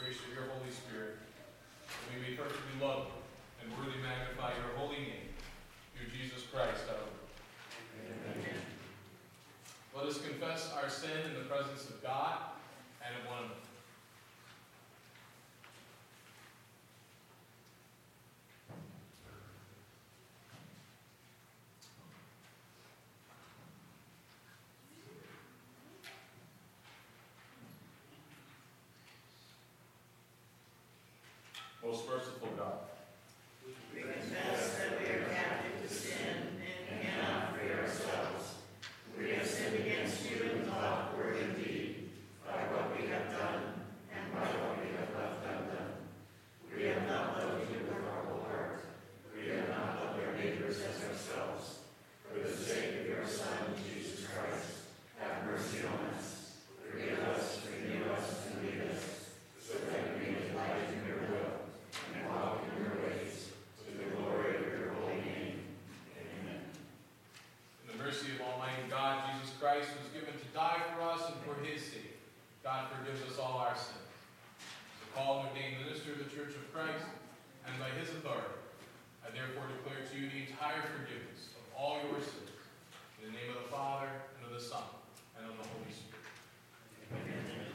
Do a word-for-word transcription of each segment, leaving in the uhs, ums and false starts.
grace of your Holy Spirit, that we may perfectly love you and worthily magnify your holy name, through Jesus Christ our Lord. Amen. Let us confess our sin in the presence of God and of one another. Most merciful God, we confess that we are captive to sin and cannot free ourselves. We have sinned against you in thought, word, and deed, by what we have done and by what we have left undone. We have not loved you with our whole heart. We have not loved our neighbors as ourselves. For the sake of your Son, Jesus Christ, have mercy on us. Forgive us, renew us, and lead us, so that we may delight in your will and walk in your ways, to the glory of your holy name. Amen. in the mercy of Almighty God, Jesus Christ was given to die for us, and for his sake, God forgives us all our sins. So call and ordained minister of the Church of Christ, and by his authority, I therefore declare to you the entire forgiveness of all your sins, in the name of the Father, and of the Son, and of the Holy Spirit. Amen.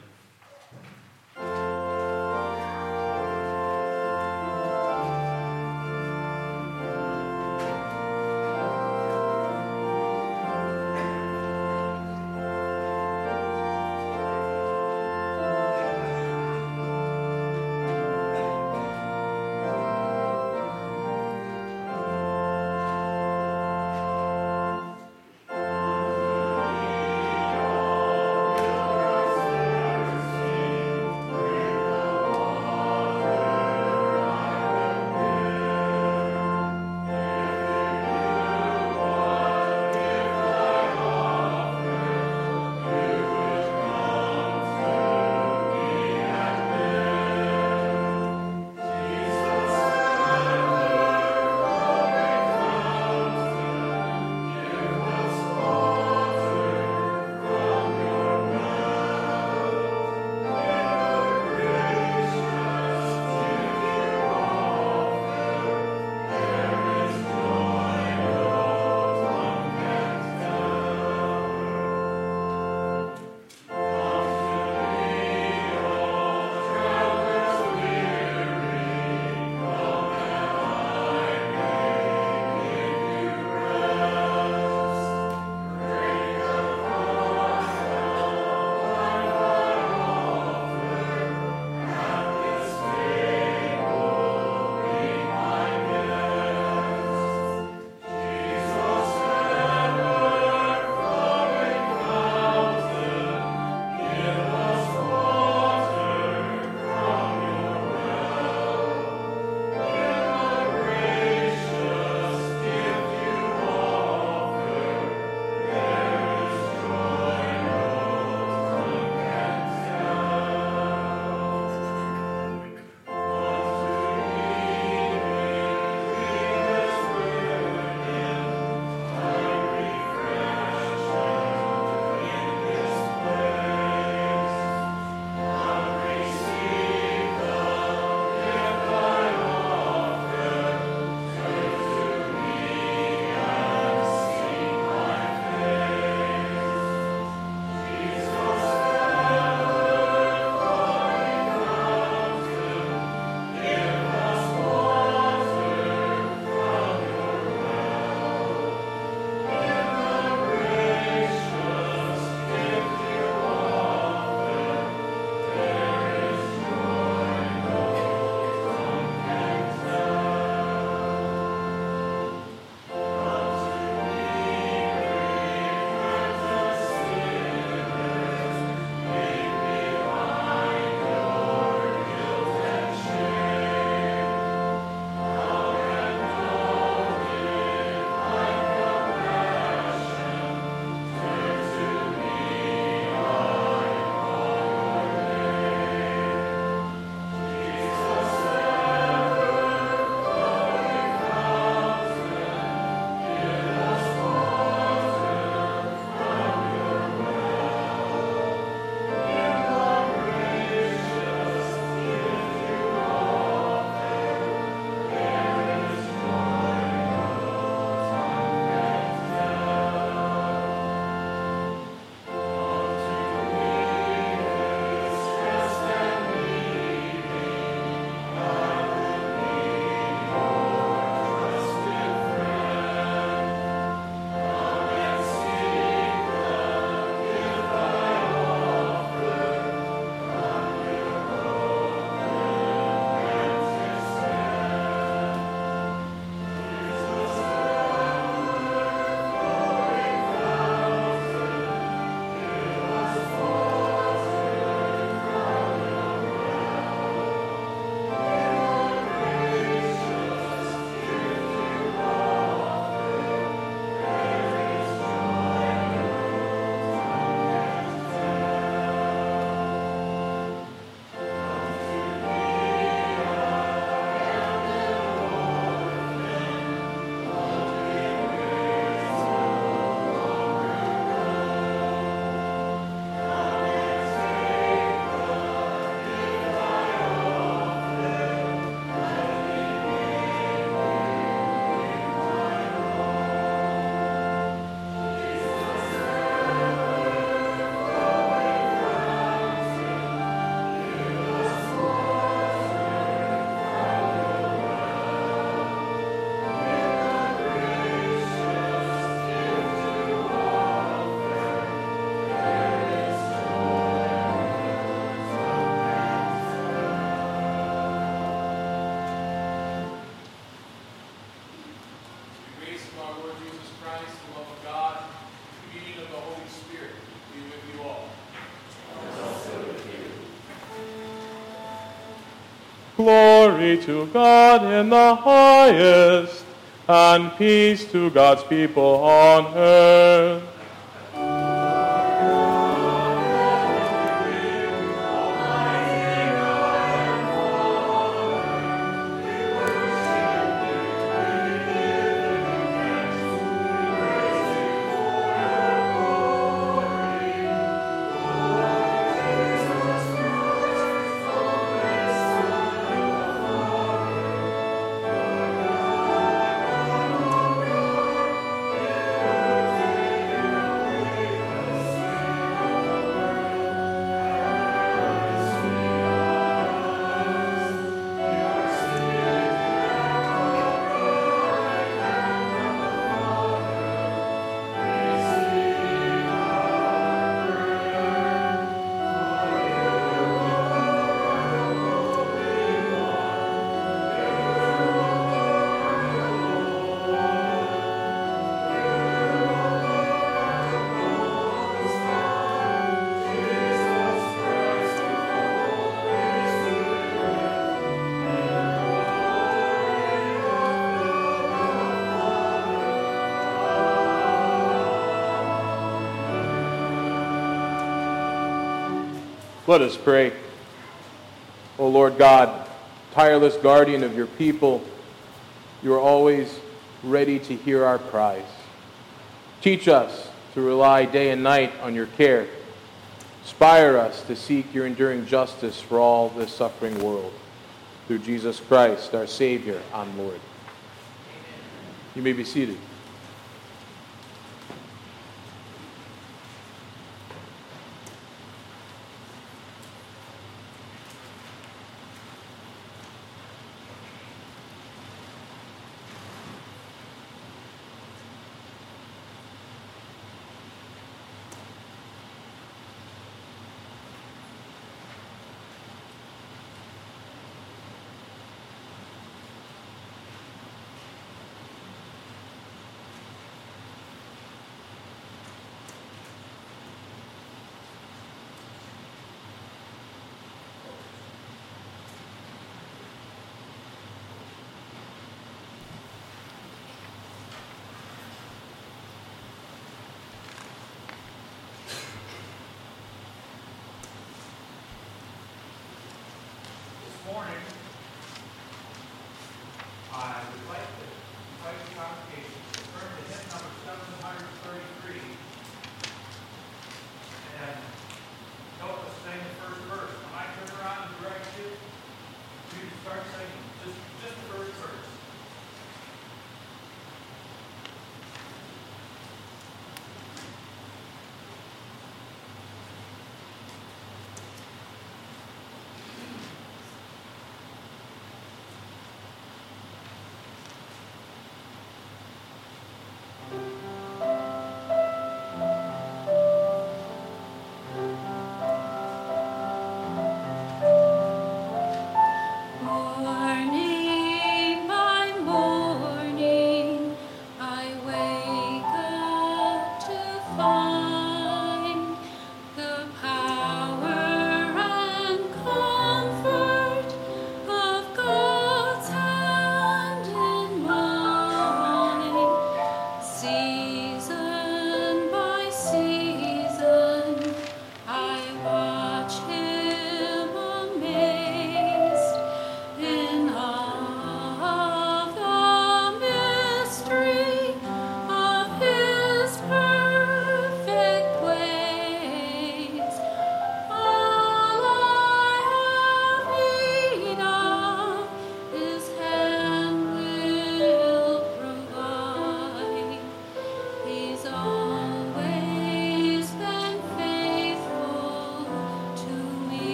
Glory to God in the highest, and peace to God's people on earth. Let us pray. O Lord God, tireless guardian of your people, you are always ready to hear our cries. Teach us to rely day and night on your care. Inspire us to seek your enduring justice for all this suffering world. Through Jesus Christ, our Savior and Lord. You may be seated. Morning, I would like to invite the congregation to turn to hymn number seven hundred thirty-three and help us sing the first verse. When I turn around and direct you, you start singing just, just the first verse. Morning.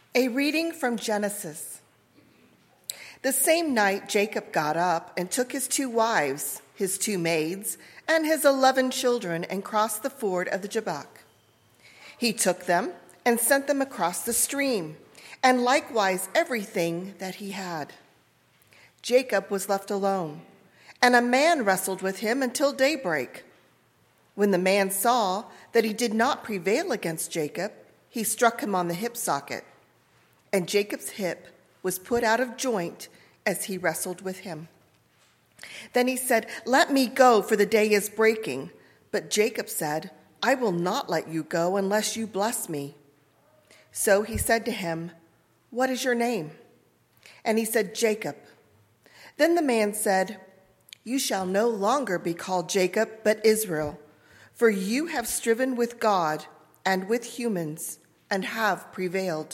A reading from Genesis. The same night Jacob got up and took his two wives, his two maids, and his eleven children and crossed the ford of the Jabbok. He took them and sent them across the stream, and likewise everything that he had. Jacob was left alone, and a man wrestled with him until daybreak. When the man saw that he did not prevail against Jacob, he struck him on the hip socket, and Jacob's hip was put out of joint as he wrestled with him. Then he said, "Let me go, for the day is breaking." But Jacob said, "I will not let you go unless you bless me." So he said to him, "What is your name?" And he said, "Jacob." Then the man said, "You shall no longer be called Jacob, but Israel, for you have striven with God and with humans and have prevailed."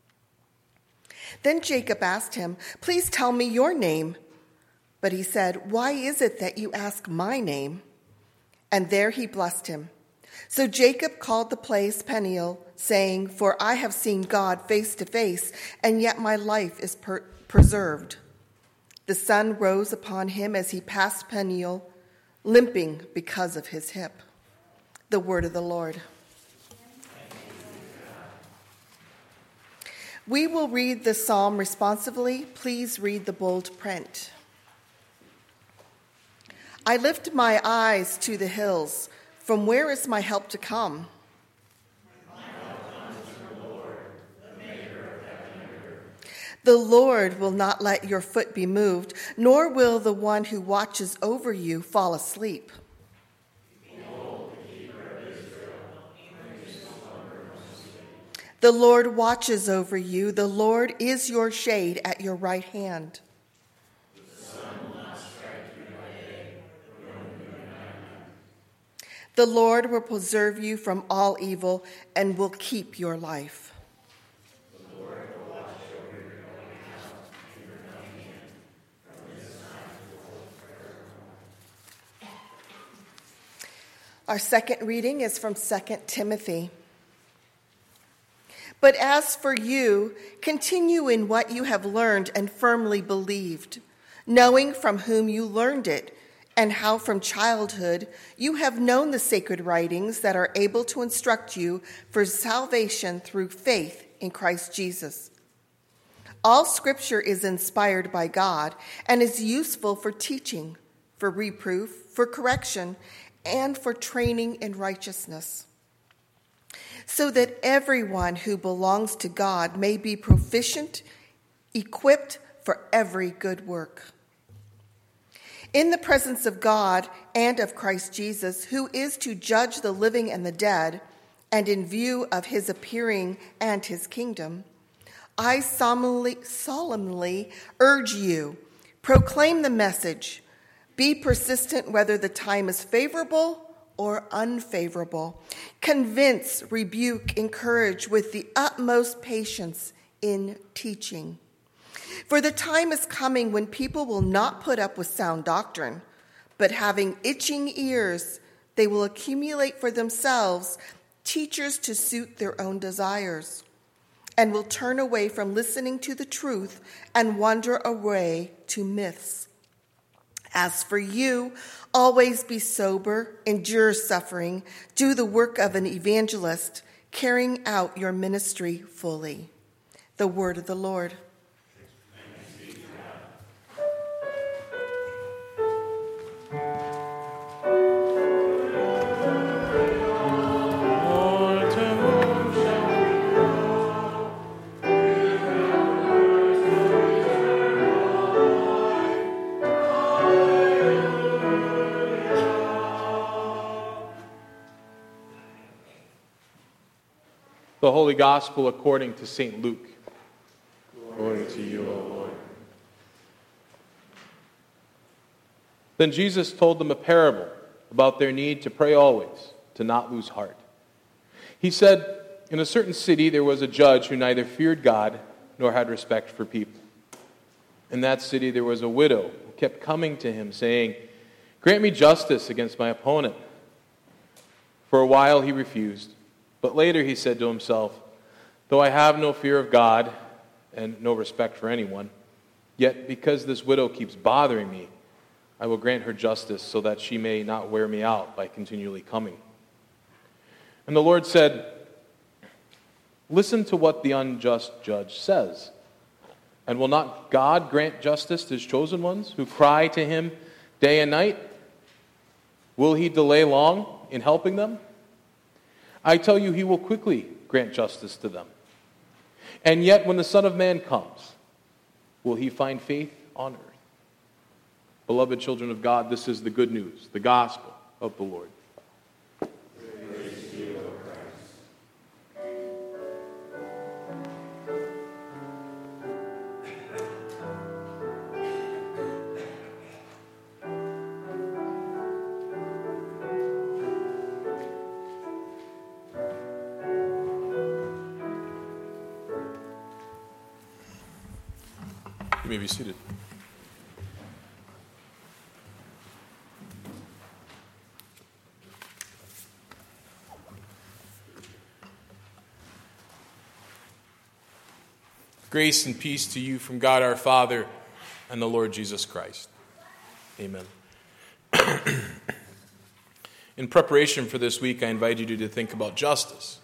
Then Jacob asked him, "Please tell me your name." But he said, "Why is it that you ask my name?" And there he blessed him. So Jacob called the place Peniel, saying, "For I have seen God face to face, and yet my life is per- preserved." The sun rose upon him as he passed Peniel, limping because of his hip. The word of the Lord. We will read the psalm responsively. Please read the bold print. I lift my eyes to the hills. From where is my help to come? My help comes from the Lord, the maker of heaven and earth. The Lord will not let your foot be moved, nor will the one who watches over you fall asleep. The Lord watches over you. The Lord is your shade at your right hand. The sun will not strike you by day, nor the moon by night. The Lord will preserve you from all evil and will keep your life. The Lord will watch over your going out and your coming in from this time forth forevermore. Our second reading is from Second Timothy. But as for you, continue in what you have learned and firmly believed, knowing from whom you learned it, and how from childhood you have known the sacred writings that are able to instruct you for salvation through faith in Christ Jesus. All Scripture is inspired by God and is useful for teaching, for reproof, for correction, and for training in righteousness, so that everyone who belongs to God may be proficient, equipped for every good work. In the presence of God and of Christ Jesus, who is to judge the living and the dead, and in view of his appearing and his kingdom, I solemnly, solemnly urge you, proclaim the message, be persistent whether the time is favorable or unfavorable. Convince, rebuke, encourage with the utmost patience in teaching. For the time is coming when people will not put up with sound doctrine, but having itching ears, they will accumulate for themselves teachers to suit their own desires, and will turn away from listening to the truth and wander away to myths. As for you, always be sober, endure suffering, do the work of an evangelist, carrying out your ministry fully. The word of the Lord. Thanks be to God. The Holy Gospel according to Saint Luke. Glory to you, O Lord. Then Jesus told them a parable about their need to pray always, to not lose heart. He said, in a certain city there was a judge who neither feared God nor had respect for people. In that city there was a widow who kept coming to him, saying, "Grant me justice against my opponent." For a while he refused, but later he said to himself, Though I have no fear of God and no respect for anyone, yet because this widow keeps bothering me, I will grant her justice so that she may not wear me out by continually coming." And the Lord said, "Listen to what the unjust judge says. And will not God grant justice to his chosen ones who cry to him day and night? Will he delay long in helping them? I tell you, he will quickly grant justice to them. And yet when the Son of Man comes, will he find faith on earth?" Beloved children of God, this is the good news, the gospel of the Lord. Praise to you, O Christ. You may be seated. Grace and peace to you from God our Father and the Lord Jesus Christ. Amen. In preparation for this week, I invite you to think about justice.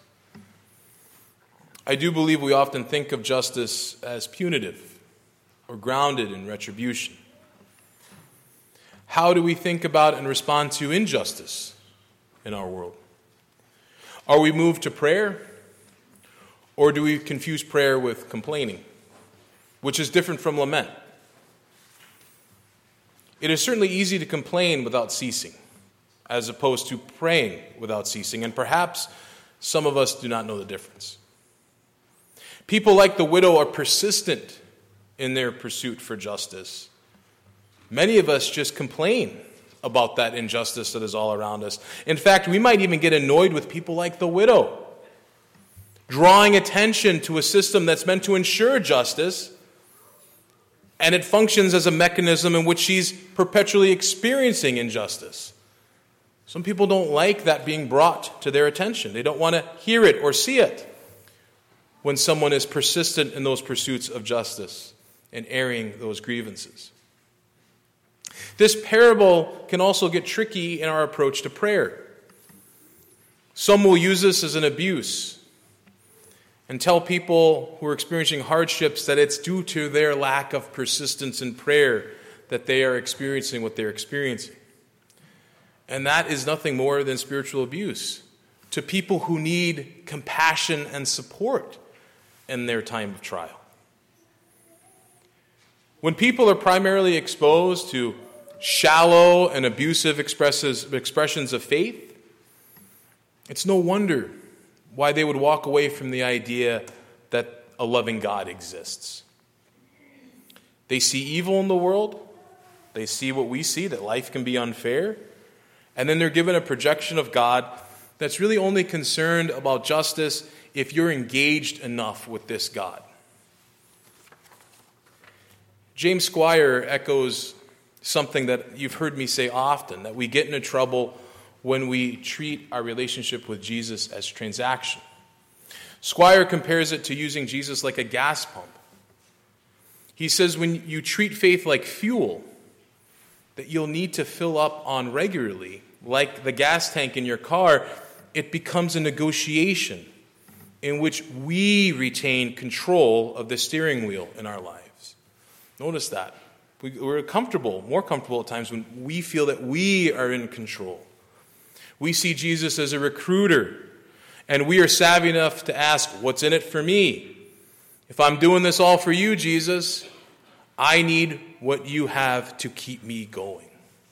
I do believe we often think of justice as punitive or grounded in retribution. How do we think about and respond to injustice in our world? Are we moved to prayer? Or do we confuse prayer with complaining, which is different from lament? It is certainly easy to complain without ceasing, as opposed to praying without ceasing, and perhaps some of us do not know the difference. People like the widow are persistent in their pursuit for justice. Many of us just complain about that injustice that is all around us. In fact, we might even get annoyed with people like the widow, drawing attention to a system that's meant to ensure justice, and it functions as a mechanism in which she's perpetually experiencing injustice. Some people don't like that being brought to their attention. They don't want to hear it or see it when someone is persistent in those pursuits of justice and airing those grievances. This parable can also get tricky in our approach to prayer. Some will use this as an abuse and tell people who are experiencing hardships that it's due to their lack of persistence in prayer that they are experiencing what they're experiencing. And that is nothing more than spiritual abuse to people who need compassion and support in their time of trial. When people are primarily exposed to shallow and abusive expressions of faith, it's no wonder why they would walk away from the idea that a loving God exists. They see evil in the world. They see what we see, that life can be unfair. And then they're given a projection of God that's really only concerned about justice if you're engaged enough with this God. James Squire echoes something that you've heard me say often, that we get into trouble when we treat our relationship with Jesus as transaction. Squire compares it to using Jesus like a gas pump. He says when you treat faith like fuel that you'll need to fill up on regularly, like the gas tank in your car, it becomes a negotiation in which we retain control of the steering wheel in our lives. Notice that. We're comfortable, more comfortable at times when we feel that we are in control. We see Jesus as a recruiter, and we are savvy enough to ask, what's in it for me? If I'm doing this all for you, Jesus, I need what you have to keep me going.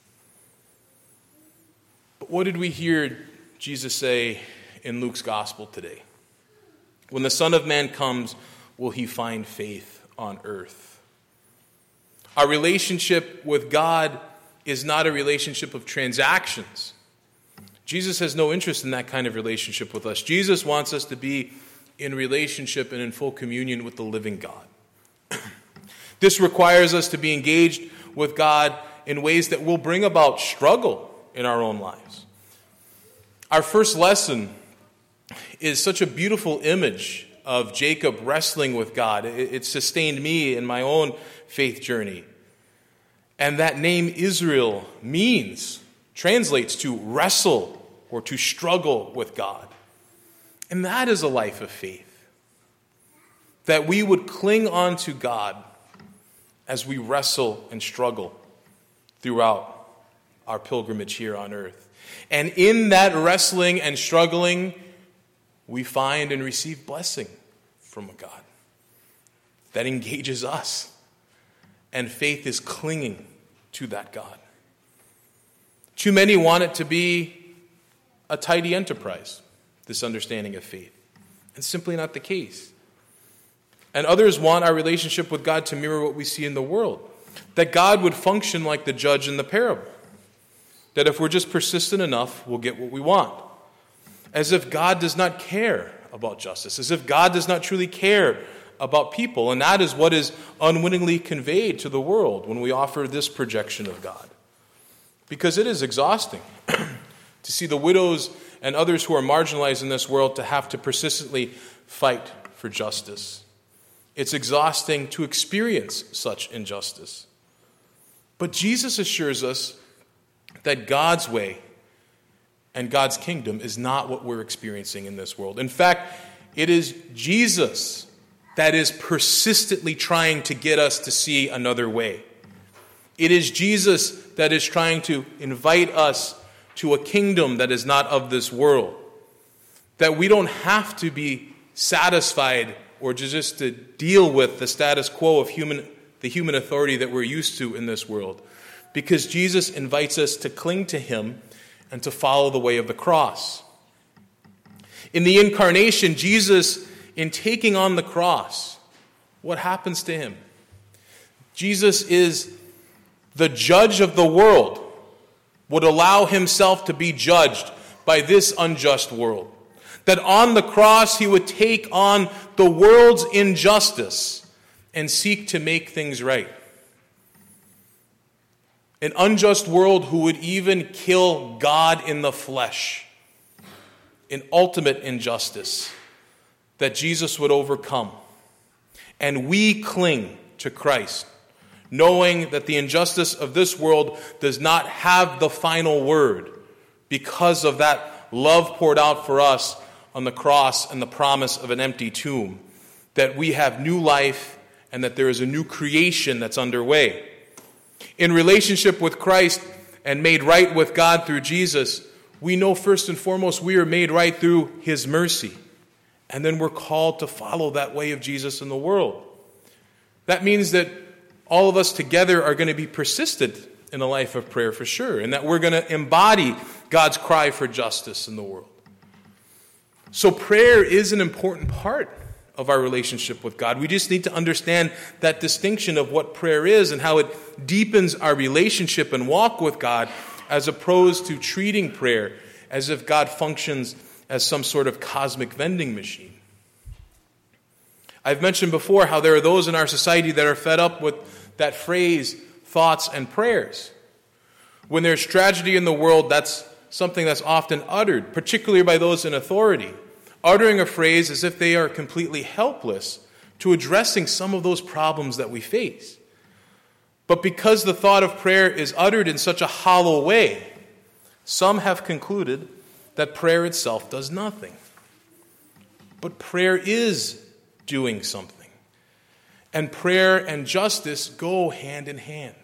But what did we hear Jesus say in Luke's gospel today? When the Son of Man comes, will he find faith on earth? Our relationship with God is not a relationship of transactions. Jesus has no interest in that kind of relationship with us. Jesus wants us to be in relationship and in full communion with the living God. This requires us to be engaged with God in ways that will bring about struggle in our own lives. Our first lesson is such a beautiful image of Jacob wrestling with God. It, it sustained me in my own faith journey. And that name Israel means, translates to wrestle or to struggle with God. And that is a life of faith. That we would cling on to God as we wrestle and struggle throughout our pilgrimage here on earth. And in that wrestling and struggling, we find and receive blessing from a God that engages us. And faith is clinging to that God. Too many want it to be a tidy enterprise, this understanding of faith. It's simply not the case. And others want our relationship with God to mirror what we see in the world. That God would function like the judge in the parable. That if we're just persistent enough, we'll get what we want. As if God does not care about justice. As if God does not truly care about people. And that is what is unwittingly conveyed to the world when we offer this projection of God. Because it is exhausting to see the widows and others who are marginalized in this world to have to persistently fight for justice. It's exhausting to experience such injustice. But Jesus assures us that God's way and God's kingdom is not what we're experiencing in this world. In fact, it is Jesus that is persistently trying to get us to see another way. It is Jesus that is trying to invite us to a kingdom that is not of this world. That we don't have to be satisfied or just to deal with the status quo of human, the human authority that we're used to in this world. Because Jesus invites us to cling to him and to follow the way of the cross. In the incarnation, Jesus, in taking on the cross, what happens to him? Jesus is the judge of the world, would allow himself to be judged by this unjust world. That on the cross he would take on the world's injustice and seek to make things right. An unjust world who would even kill God in the flesh. An ultimate injustice that Jesus would overcome. And we cling to Christ, knowing that the injustice of this world does not have the final word because of that love poured out for us on the cross and the promise of an empty tomb, that we have new life and that there is a new creation that's underway. In relationship with Christ and made right with God through Jesus, we know first and foremost we are made right through his mercy. And then we're called to follow that way of Jesus in the world. That means that all of us together are going to be persistent in a life of prayer for sure, and that we're going to embody God's cry for justice in the world. So prayer is an important part of our relationship with God. We just need to understand that distinction of what prayer is and how it deepens our relationship and walk with God, as opposed to treating prayer as if God functions as some sort of cosmic vending machine. I've mentioned before how there are those in our society that are fed up with that phrase, thoughts and prayers. When there's tragedy in the world, that's something that's often uttered, particularly by those in authority, uttering a phrase as if they are completely helpless to addressing some of those problems that we face. But because the thought of prayer is uttered in such a hollow way, some have concluded that prayer itself does nothing. But prayer is doing something. And prayer and justice go hand in hand.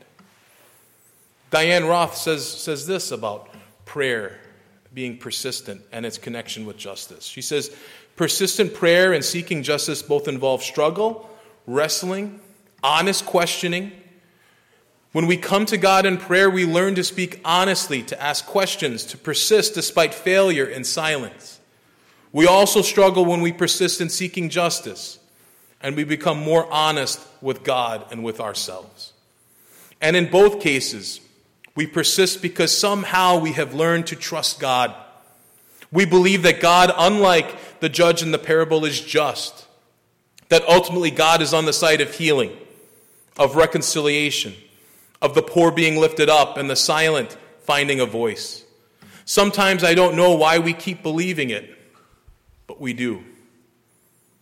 Diane Roth says, says this about prayer being persistent and its connection with justice. She says, persistent prayer and seeking justice both involve struggle, wrestling, honest questioning. When we come to God in prayer, we learn to speak honestly, to ask questions, to persist despite failure and silence. We also struggle when we persist in seeking justice, and we become more honest with God and with ourselves. And in both cases, we persist because somehow we have learned to trust God. We believe that God, unlike the judge in the parable, is just. That ultimately God is on the side of healing, of reconciliation, of the poor being lifted up and the silent finding a voice. Sometimes I don't know why we keep believing it, but we do.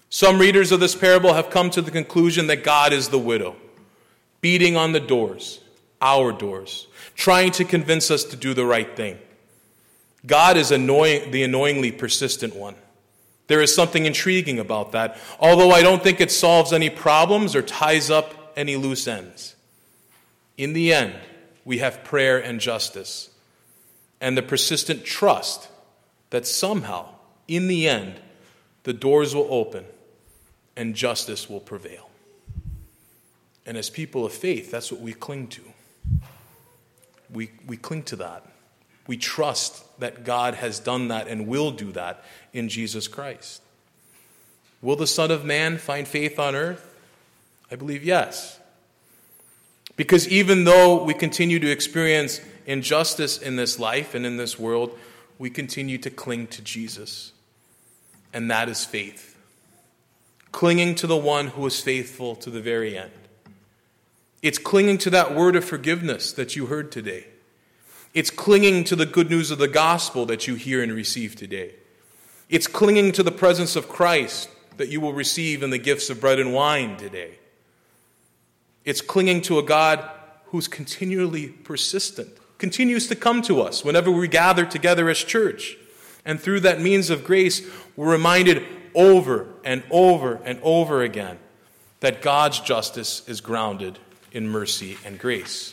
Some readers of this parable have come to the conclusion that God is the widow, beating on the doors, our doors, trying to convince us to do the right thing. God is annoying, the annoyingly persistent one. There is something intriguing about that, although I don't think it solves any problems or ties up any loose ends. In the end, we have prayer and justice, and the persistent trust that somehow, in the end, the doors will open and justice will prevail. And as people of faith, that's what we cling to. We, we cling to that. We trust that God has done that and will do that in Jesus Christ. Will the Son of Man find faith on earth? I believe yes. Because even though we continue to experience injustice in this life and in this world, we continue to cling to Jesus. And that is faith. Clinging to the one who is faithful to the very end. It's clinging to that word of forgiveness that you heard today. It's clinging to the good news of the gospel that you hear and receive today. It's clinging to the presence of Christ that you will receive in the gifts of bread and wine today. It's clinging to a God who's continually persistent, continues to come to us whenever we gather together as church. And through that means of grace, we're reminded over and over and over again that God's justice is grounded in mercy and grace.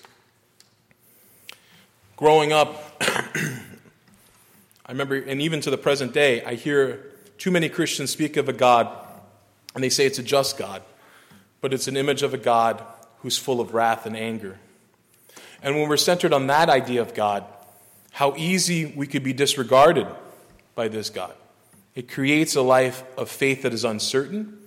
Growing up, I remember, and even to the present day, I hear too many Christians speak of a God, and they say it's a just God, but it's an image of a God who's full of wrath and anger. And when we're centered on that idea of God, how easy we could be disregarded by this God. It creates a life of faith that is uncertain,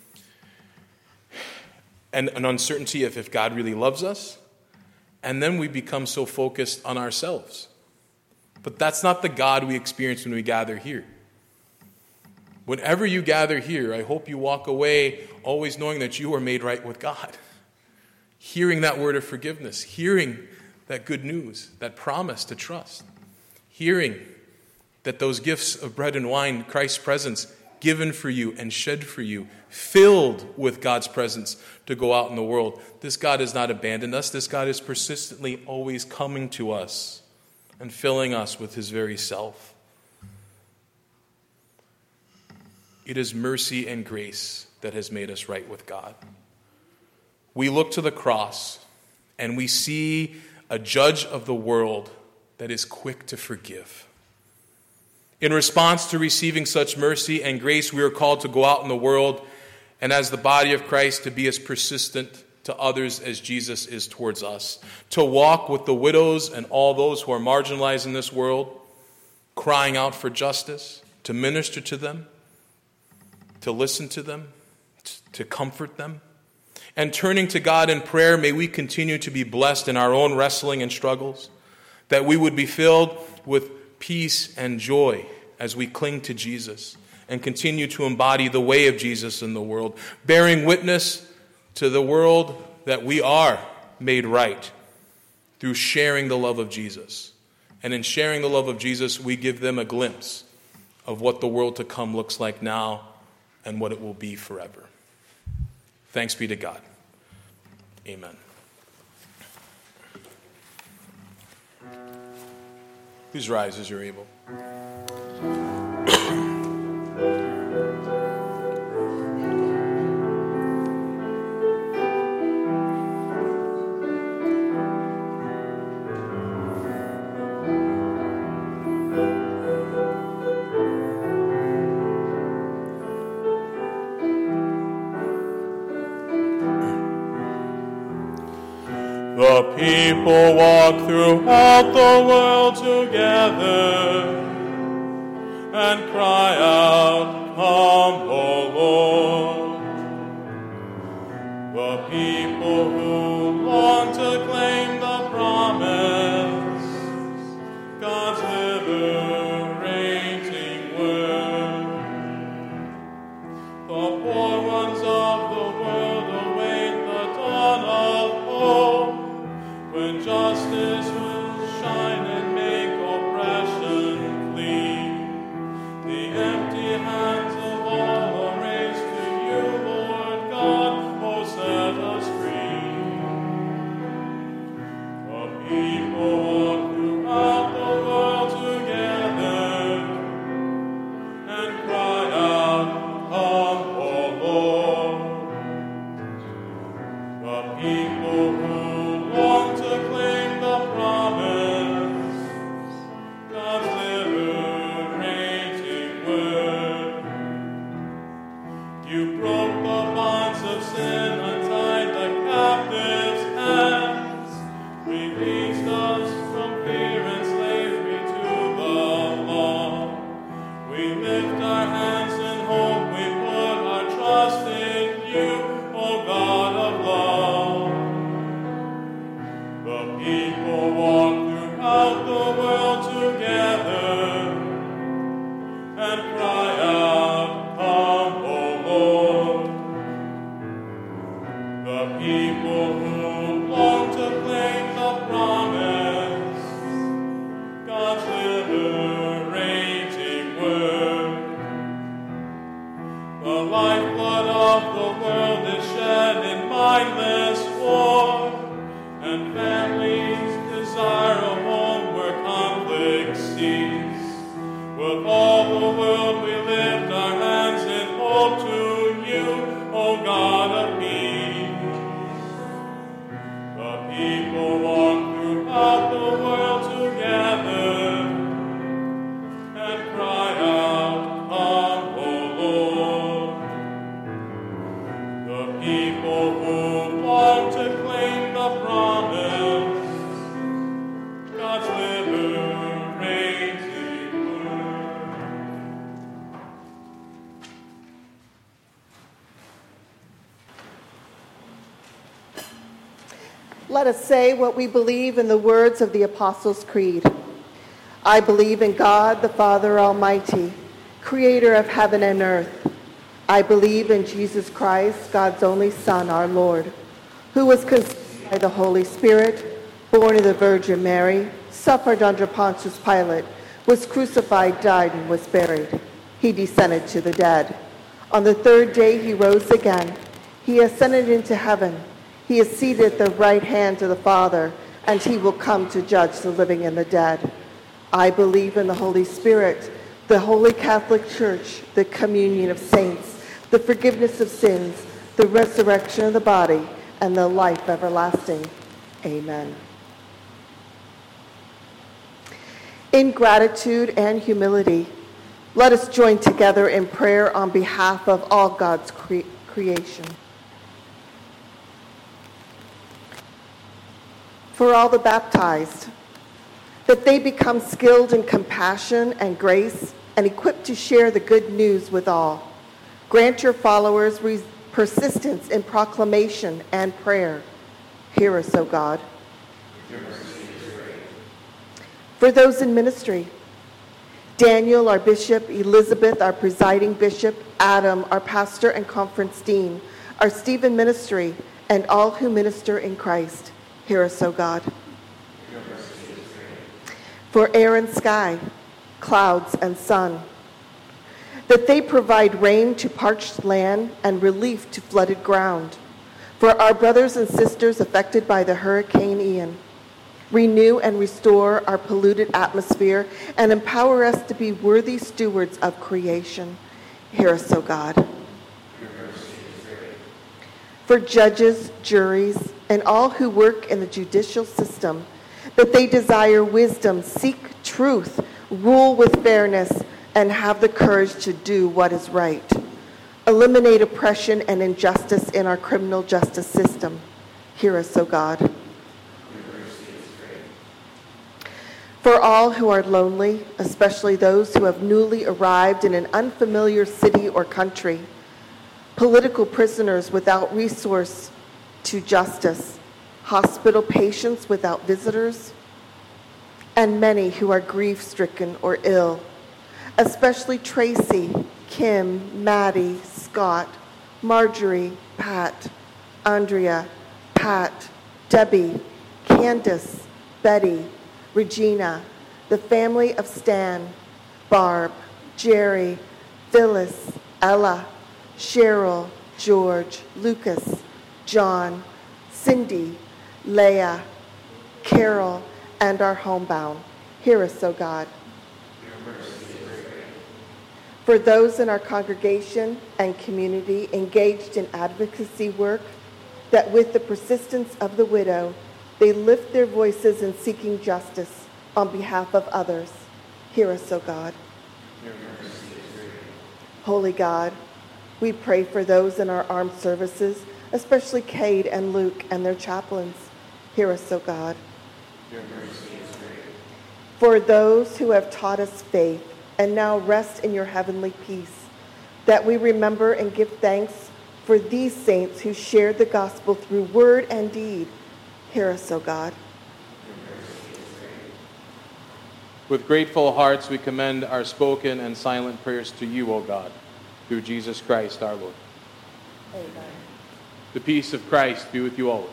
and an uncertainty of if God really loves us, and then we become so focused on ourselves. But that's not the God we experience when we gather here. Whenever you gather here, I hope you walk away always knowing that you are made right with God. Hearing that word of forgiveness, hearing that good news, that promise to trust, hearing that those gifts of bread and wine, Christ's presence, given for you and shed for you, filled with God's presence to go out in the world. This God has not abandoned us. This God is persistently always coming to us and filling us with his very self. It is mercy and grace that has made us right with God. We look to the cross and we see a judge of the world that is quick to forgive. In response to receiving such mercy and grace, we are called to go out in the world and as the body of Christ to be as persistent to others as Jesus is towards us. To walk with the widows and all those who are marginalized in this world, crying out for justice, to minister to them, to listen to them, to comfort them. And turning to God in prayer, may we continue to be blessed in our own wrestling and struggles, that we would be filled with peace and joy as we cling to Jesus and continue to embody the way of Jesus in the world, bearing witness to the world that we are made right through sharing the love of Jesus. And in sharing the love of Jesus, we give them a glimpse of what the world to come looks like now and what it will be forever. Thanks be to God. Amen. Please rise as you're able. The people walk throughout the world together and cry out, "Come, O Lord." The people who long to claim the promise, God's liberating word. The poor ones of the world await the dawn of hope, when justice will shine and make oppression flee. The empty hands of all are raised to Let us say what we believe in the words of the Apostles' Creed. I believe in God, the Father Almighty, creator of heaven and earth. I believe in Jesus Christ, God's only Son, our Lord, who was conceived by the Holy Spirit, born of the Virgin Mary, suffered under Pontius Pilate, was crucified, died, and was buried. He descended to the dead. On the third day he rose again. He ascended into heaven. He is seated at the right hand of the Father, and he will come to judge the living and the dead. I believe in the Holy Spirit, the Holy Catholic Church, the communion of saints, the forgiveness of sins, the resurrection of the body, and the life everlasting. Amen. In gratitude and humility, let us join together in prayer on behalf of all God's cre- creation. For all the baptized, that they become skilled in compassion and grace and equipped to share the good news with all. Grant your followers re- persistence in proclamation and prayer. Hear us, O God. For those in ministry, Daniel, our bishop, Elizabeth, our presiding bishop, Adam, our pastor and conference dean, our Stephen ministry, and all who minister in Christ. Hear us, O God. For air and sky, clouds and sun, that they provide rain to parched land and relief to flooded ground. For our brothers and sisters affected by the Hurricane Ian, renew and restore our polluted atmosphere and empower us to be worthy stewards of creation. Hear us, O God. For judges, juries, and all who work in the judicial system, that they desire wisdom, seek truth, rule with fairness, and have the courage to do what is right. Eliminate oppression and injustice in our criminal justice system. Hear us, O God. For all who are lonely, especially those who have newly arrived in an unfamiliar city or country, political prisoners without resource to justice, hospital patients without visitors, and many who are grief-stricken or ill, especially Tracy, Kim, Maddie, Scott, Marjorie, Pat, Andrea, Pat, Debbie, Candace, Betty, Regina, the family of Stan, Barb, Jerry, Phyllis, Ella, Cheryl, George, Lucas, John, Cindy, Leah, Carol, and our homebound. Hear us, O God. For those in our congregation and community engaged in advocacy work, that with the persistence of the widow, they lift their voices in seeking justice on behalf of others. Hear us, O God. Holy God, we pray for those in our armed services, especially Cade and Luke and their chaplains. Hear us, O God. For those who have taught us faith and now rest in your heavenly peace, that we remember and give thanks for these saints who shared the gospel through word and deed. Hear us, O God. With grateful hearts, we commend our spoken and silent prayers to you, O God, through Jesus Christ our Lord. Amen. The peace of Christ be with you always.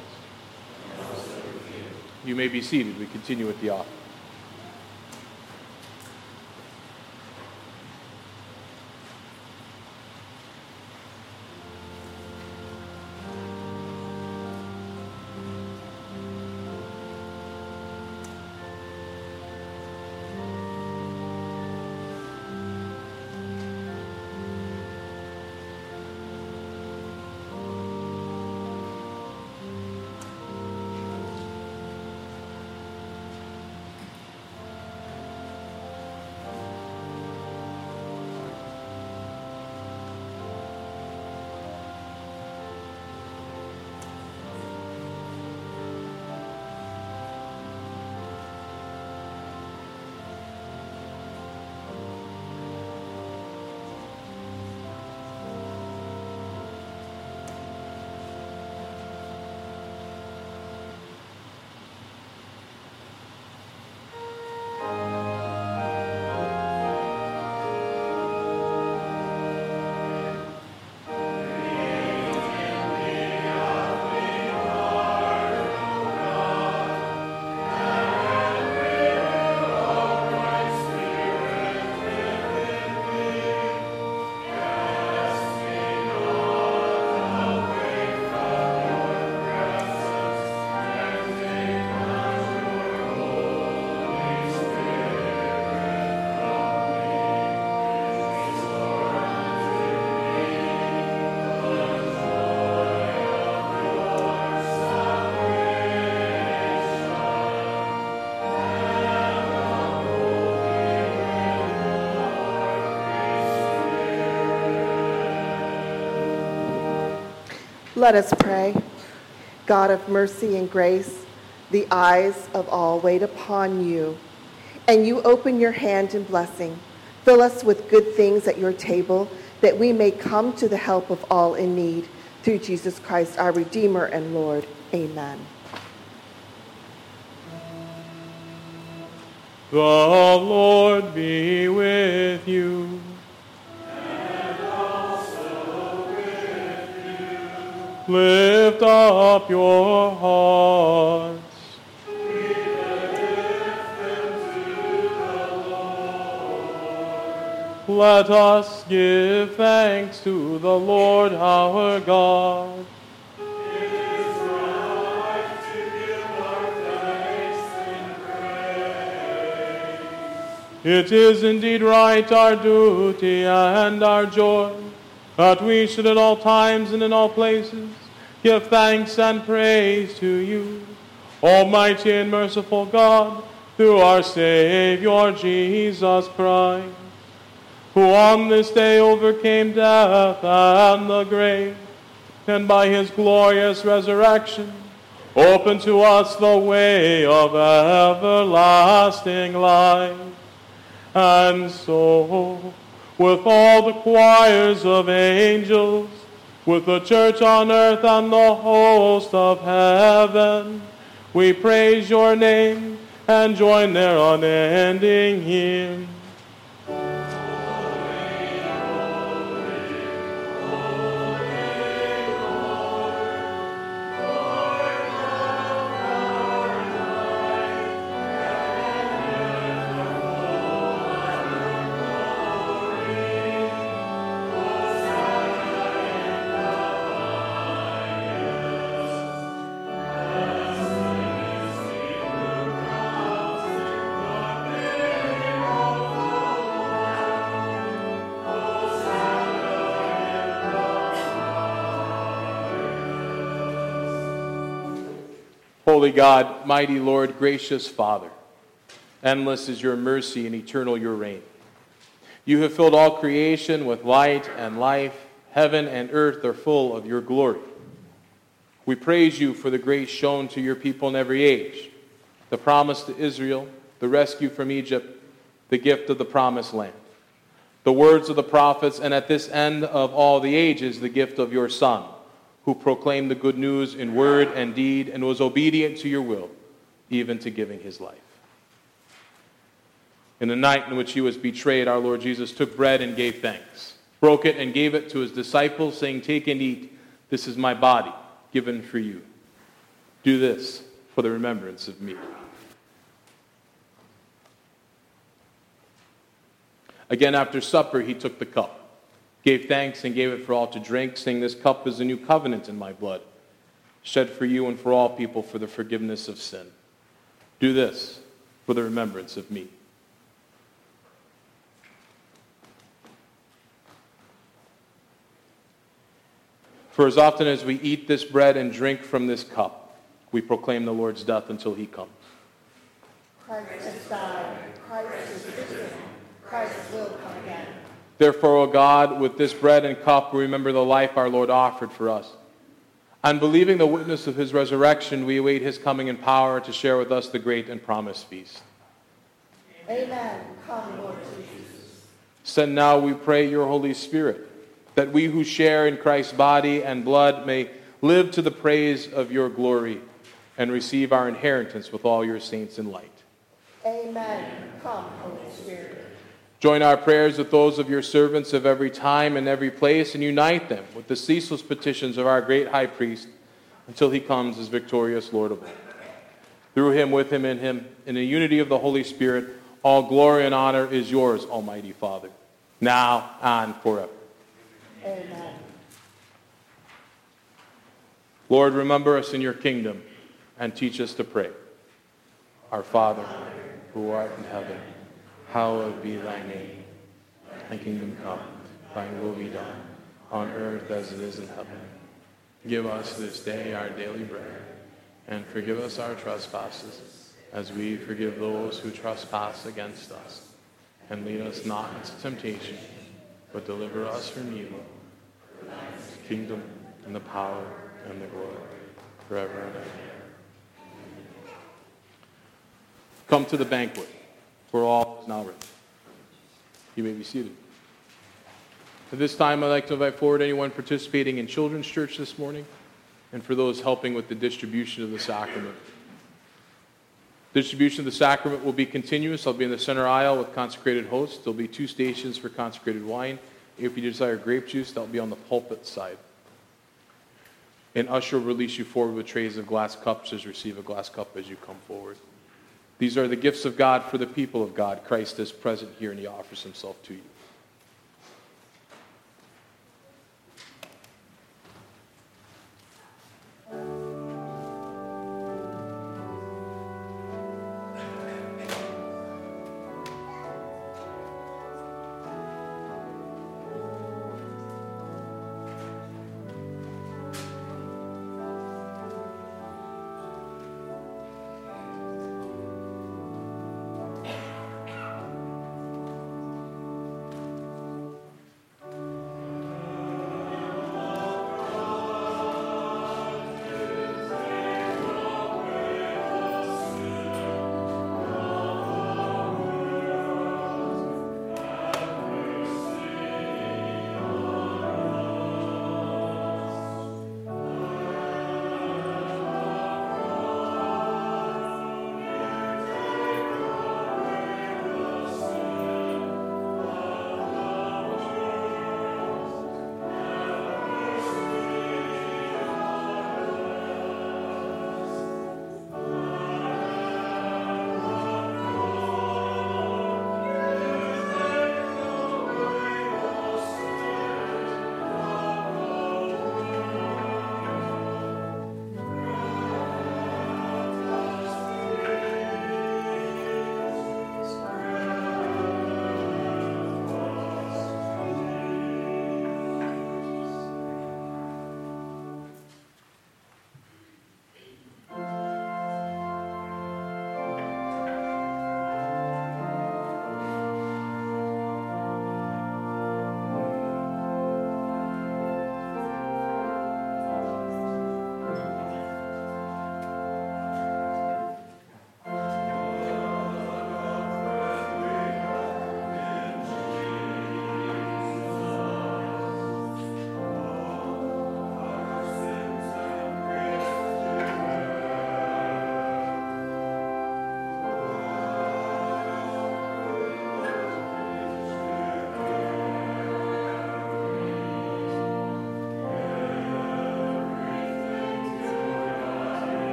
You may be seated. We continue with the offering. Let us pray. God of mercy and grace, the eyes of all wait upon you, and you open your hand in blessing. Fill us with good things at your table, that we may come to the help of all in need. Through Jesus Christ, our Redeemer and Lord. Amen. The Lord be with you. Lift up your hearts. We lift them to the Lord. Let us give thanks to the Lord our God. It is right to give our thanks and praise. It is indeed right, our duty and our joy, that we should at all times and in all places give thanks and praise to you, Almighty and merciful God, through our Savior Jesus Christ, who on this day overcame death and the grave, and by his glorious resurrection opened to us the way of everlasting life. And so, with all the choirs of angels, with the church on earth and the host of heaven, we praise your name and join their unending hymn. Holy God, mighty Lord, gracious Father, endless is your mercy and eternal your reign. You have filled all creation with light and life. Heaven and earth are full of your glory. We praise you for the grace shown to your people in every age, the promise to Israel, the rescue from Egypt, the gift of the promised land, the words of the prophets, and at this end of all the ages, the gift of your Son, who proclaimed the good news in word and deed and was obedient to your will, even to giving his life. In the night in which he was betrayed, our Lord Jesus took bread and gave thanks, broke it and gave it to his disciples, saying, "Take and eat. This is my body, given for you. Do this for the remembrance of me." Again, after supper, he took the cup, gave thanks, and gave it for all to drink, saying, "This cup is a new covenant in my blood, shed for you and for all people for the forgiveness of sin. Do this for the remembrance of me." For as often as we eat this bread and drink from this cup, we proclaim the Lord's death until he comes. Christ has died. Christ is risen. Christ will come again. Therefore, O God, with this bread and cup, we remember the life our Lord offered for us. And believing the witness of his resurrection, we await his coming in power to share with us the great and promised feast. Amen. Come, Lord Jesus. Send now, we pray, your Holy Spirit, that we who share in Christ's body and blood may live to the praise of your glory and receive our inheritance with all your saints in light. Amen. Come, Holy Spirit. Join our prayers with those of your servants of every time and every place, and unite them with the ceaseless petitions of our great high priest until he comes as victorious Lord of all. Through him, with him, in him, in the unity of the Holy Spirit, all glory and honor is yours, Almighty Father, now and forever. Amen. Lord, remember us in your kingdom and teach us to pray. Our Father, who art in heaven, hallowed be thy name. Thy kingdom come, thy will be done, on earth as it is in heaven. Give us this day our daily bread, and forgive us our trespasses, as we forgive those who trespass against us. And lead us not into temptation, but deliver us from evil. For thine is the kingdom, and the power, and the glory, forever and ever. Come to the banquet, for all is now ready. You may be seated. At this time, I'd like to invite forward anyone participating in Children's Church this morning, and for those helping with the distribution of the sacrament. Distribution of the sacrament will be continuous. I'll be in the center aisle with consecrated hosts. There'll be two stations for consecrated wine. If you desire grape juice, that'll be on the pulpit side. An usher will release you forward with trays of glass cups. Just receive a glass cup as you come forward. These are the gifts of God for the people of God. Christ is present here, and he offers himself to you.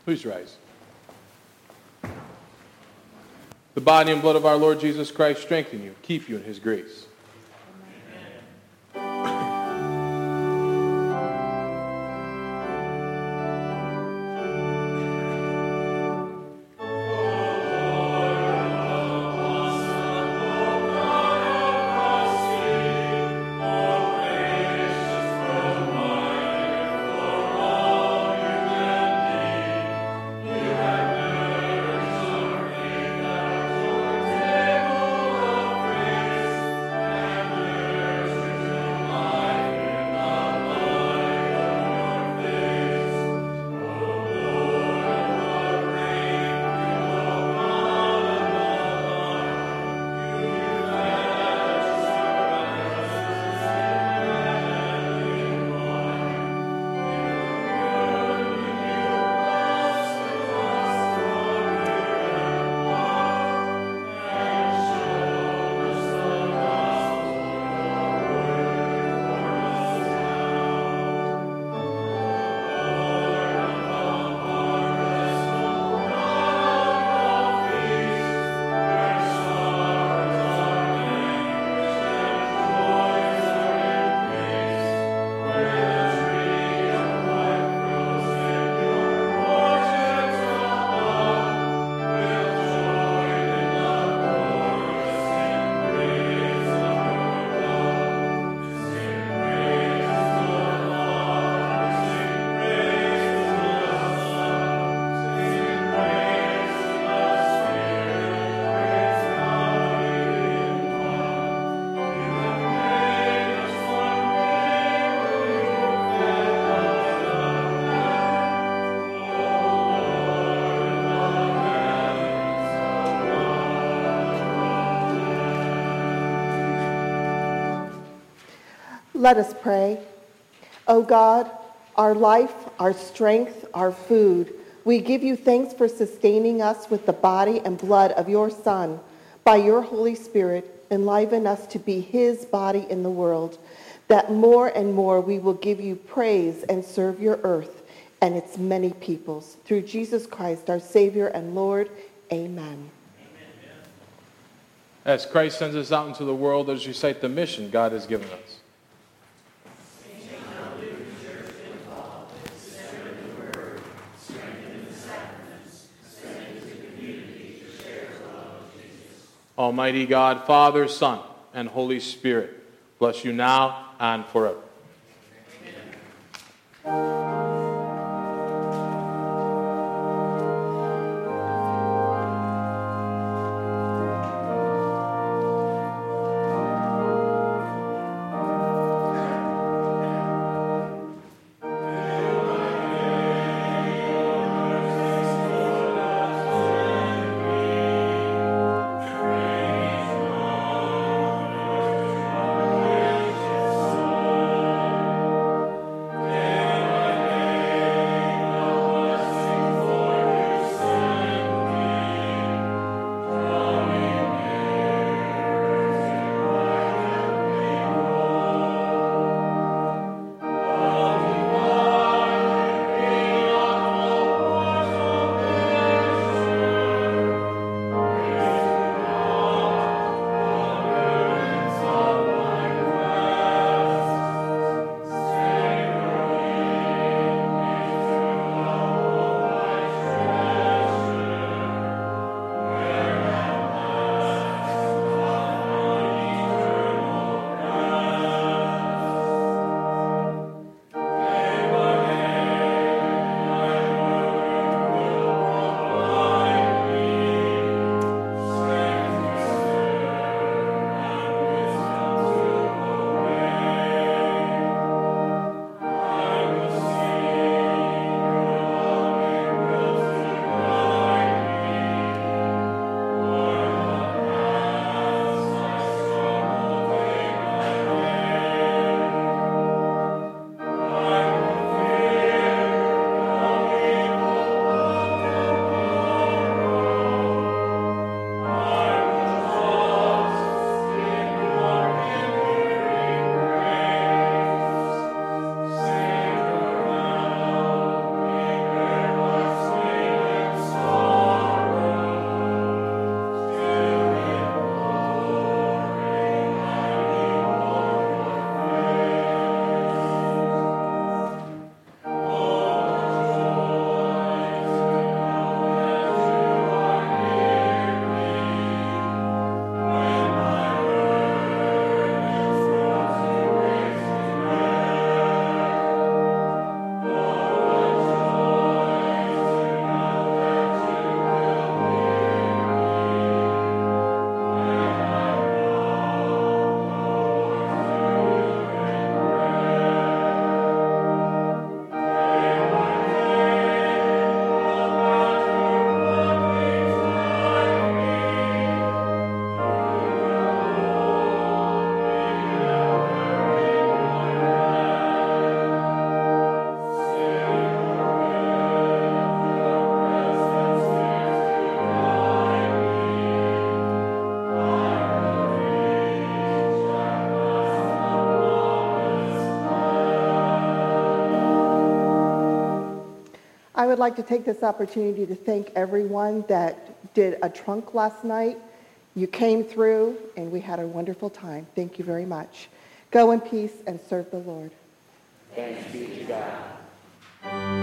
Please rise. The body and blood of our Lord Jesus Christ strengthen you, keep you in his grace. Let us pray. O God, our life, our strength, our food, we give you thanks for sustaining us with the body and blood of your Son. By your Holy Spirit, enliven us to be his body in the world, that more and more we will give you praise and serve your earth and its many peoples. Through Jesus Christ, our Savior and Lord. Amen. As Christ sends us out into the world, let us recite the mission God has given us. Almighty God, Father, Son, and Holy Spirit, bless you now and forever. Amen. would like to take this opportunity to thank everyone that did a trunk last night. You came through, and we had a wonderful time. Thank you very much. Go in peace and serve the Lord. Thanks be to God.